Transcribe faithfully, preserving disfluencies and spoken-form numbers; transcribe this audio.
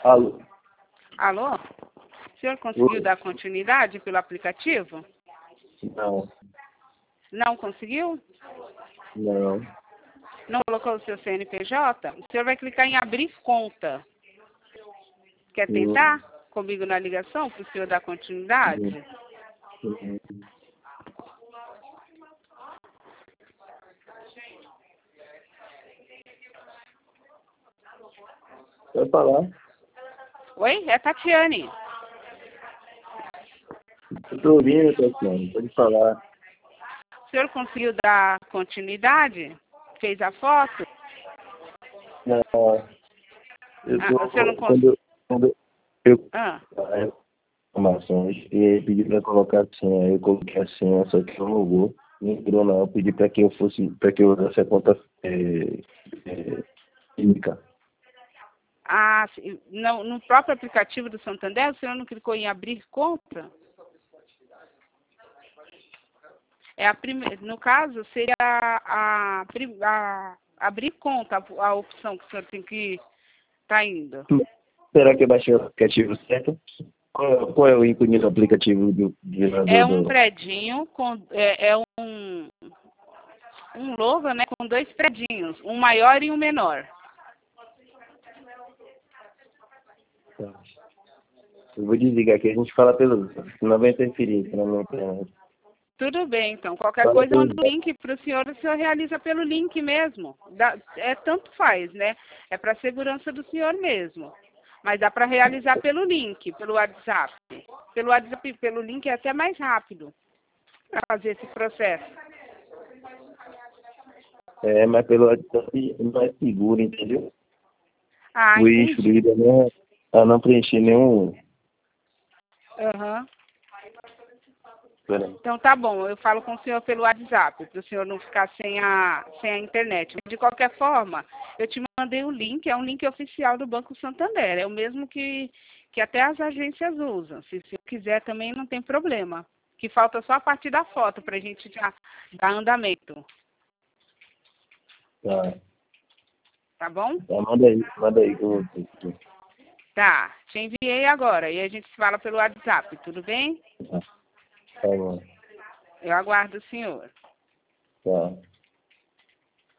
Alô? Alô? O senhor conseguiu Oi. dar continuidade pelo aplicativo? Não, Não conseguiu? não. Não colocou o seu C N P J? O senhor vai clicar em abrir conta. Quer Sim, tentar comigo na ligação para o senhor dar continuidade? sim. Pode falar? Oi? É Tatiane. Eu tô ouvindo, Tatiana. Pode falar. O senhor conseguiu dar continuidade? Fez a foto? Não, eu Ah, o senhor não tô... conseguiu? Quando, quando eu... Ah, as informações e ele pediu pra colocar a senha. Eu coloquei a senha, só que não logou. Não entrou não. Eu pedi pra que eu fosse... Pra que eu usasse a conta é, é, química. ah sim. no, no próprio aplicativo do Santander, o senhor não clicou em abrir conta? É a prime... No caso, seria a, a, prim- a abrir conta, a, a opção que o senhor tem que estar indo. Será que eu baixei o aplicativo certo? Qual, qual é o ícone do aplicativo do É gerador um do... predinho, com, é, é um, um logo, né, com dois predinhos, um maior e um menor. Tá. Eu vou desligar aqui, a gente fala pelo... Senão vai interferir na minha internet. Tudo bem, então. Qualquer Fala coisa, pelo... manda o link para o senhor, o senhor realiza pelo link mesmo. Dá, é tanto faz, né? É para a segurança do senhor mesmo. Mas dá para realizar pelo link, pelo WhatsApp. Pelo WhatsApp, pelo link é até mais rápido para fazer esse processo. É, mas pelo WhatsApp não é seguro, entendeu? Ah, Fui entendi. instruído a não, a não preencher nenhum... Aham. Peraí. Então tá bom, eu falo com o senhor pelo WhatsApp, para o senhor não ficar sem a, sem a internet. De qualquer forma, eu te mandei o link, é um link oficial do Banco Santander, é o mesmo que, que até as agências usam. Se o senhor quiser também não tem problema. Que falta só a partir da foto para a gente já dar andamento. Tá. Tá bom? Tá, manda aí, manda aí que eu vou... Tá, te enviei agora e a gente se fala pelo WhatsApp, tudo bem? Tá, tá bom. Eu aguardo o senhor. Tá.